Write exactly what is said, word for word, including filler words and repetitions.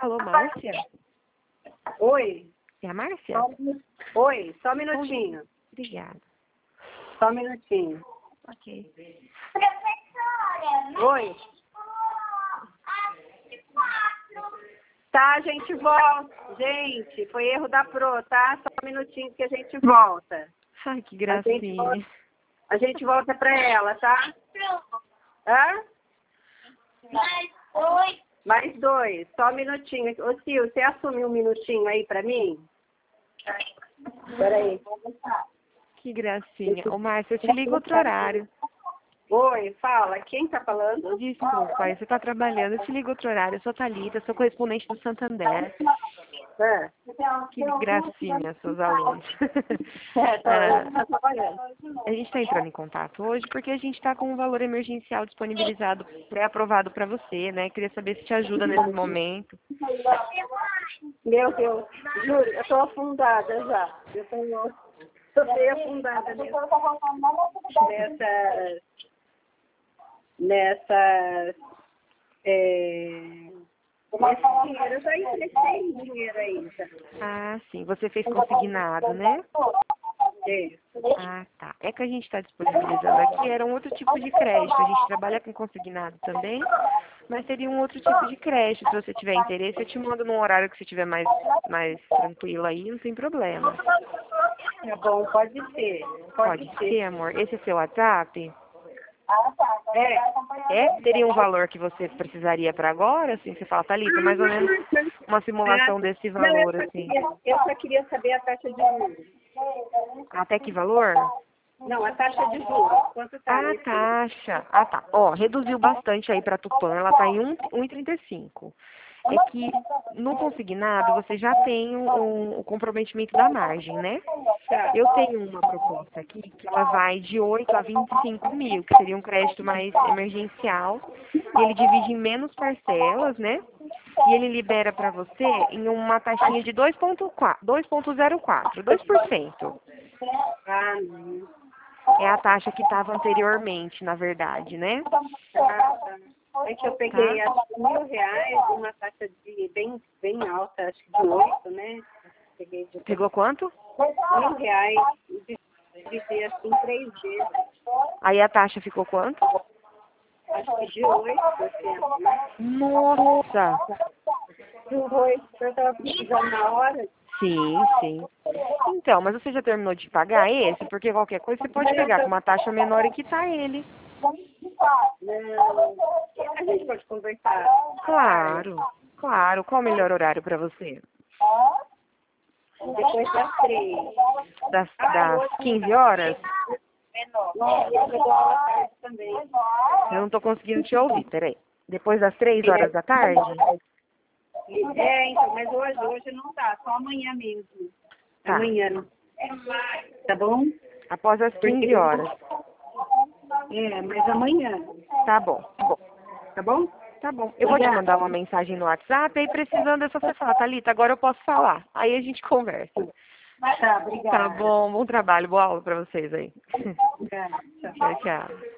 Alô, Márcia? Oi. É a Márcia? Só um- Oi, só um minutinho. Obrigada. Só um minutinho. Ok. Oi. Tá, a gente volta. Gente, foi erro da Pro, tá? Só um minutinho que a gente volta. Ai, que A gente gracinha. volta, a gente volta pra ela, tá? Hã? Oi. Mais dois. Só um minutinho. Ô, Sil, você assume um minutinho aí pra mim? Peraí. Que gracinha. Ô, Márcia, eu te ligo outro horário. Oi, fala. Quem tá falando? Desculpa, aí você tá trabalhando. Eu te ligo outro horário. Eu sou Thalita, sou correspondente do Santander. É. Que gracinha, seus alunos. É, tá, Ah, tá trabalhando. a gente está entrando em contato hoje porque a gente está com um valor emergencial disponibilizado, pré-aprovado para você, né? Queria saber se te ajuda nesse momento. Meu Deus, juro, eu tô afundada já. Eu tô, tô meio afundada nessa, nessa, nessa, é, nesse dinheiro. Eu já emprestei dinheiro ainda. Ah, sim. Você fez consignado, né? Isso. Ah, tá. É que a gente está disponibilizando aqui, era um outro tipo de crédito. A gente trabalha com consignado também, mas seria um outro tipo de crédito. Se você tiver interesse, eu te mando num horário que você estiver mais, mais tranquilo aí, não tem problema. Tá bom, pode ser. Pode, Pode ser. ser, amor. Esse é seu WhatsApp? É. É? Teria um valor que você precisaria para agora? Assim, você fala, Thalita, mais ou menos uma simulação desse Não, eu valor, só assim. queria, eu só queria saber a taxa de juros. Até que valor? Não, a taxa de juros. Quanto tá? Ah, taxa. Ah, tá. Ó, reduziu bastante aí para Tupã, ela tá em um e trinta e cinco. É que no consignado você já tem o, o, o comprometimento da margem, né? Tá. Eu tenho uma proposta aqui que ela vai de oito a vinte e cinco mil, que seria um crédito mais emergencial. E ele divide em menos parcelas, né? E ele libera para você em uma taxinha de dois vírgula zero quatro, dois por cento. Ah, não. É a taxa que estava anteriormente, na verdade, né? Ah, tá. É que eu peguei, Tá. acho que mil reais, uma taxa de bem, bem alta, acho que de oito, né? Peguei de Pegou quanto? mil reais e dividi assim três vezes. Aí a taxa ficou quanto? Acho que de oito por cento, né? Nossa! De oito, eu estava precisando na hora. Sim, sim. Então, mas você já terminou de pagar esse? Porque qualquer coisa você pode pegar com uma taxa menor e quitar ele. Não, a gente pode conversar. Claro, claro. Qual o melhor horário para você? Depois das três. Das, das quinze horas? Não, eu dou aula à tarde também. Eu não tô conseguindo te ouvir, peraí. Depois das três horas da tarde? É, então, mas hoje, hoje não tá, só amanhã mesmo. Tá. Amanhã. Tá bom? Após as quinze horas. É, mas amanhã. Tá bom, tá bom. Tá bom? Tá bom. Eu vou te mandar uma mensagem no WhatsApp, aí precisando é só você falar, Thalita, agora eu posso falar. Aí a gente conversa. Tá, obrigada. Tá bom, bom trabalho, boa aula pra vocês aí. Obrigada. Tchau. Tchau, tchau.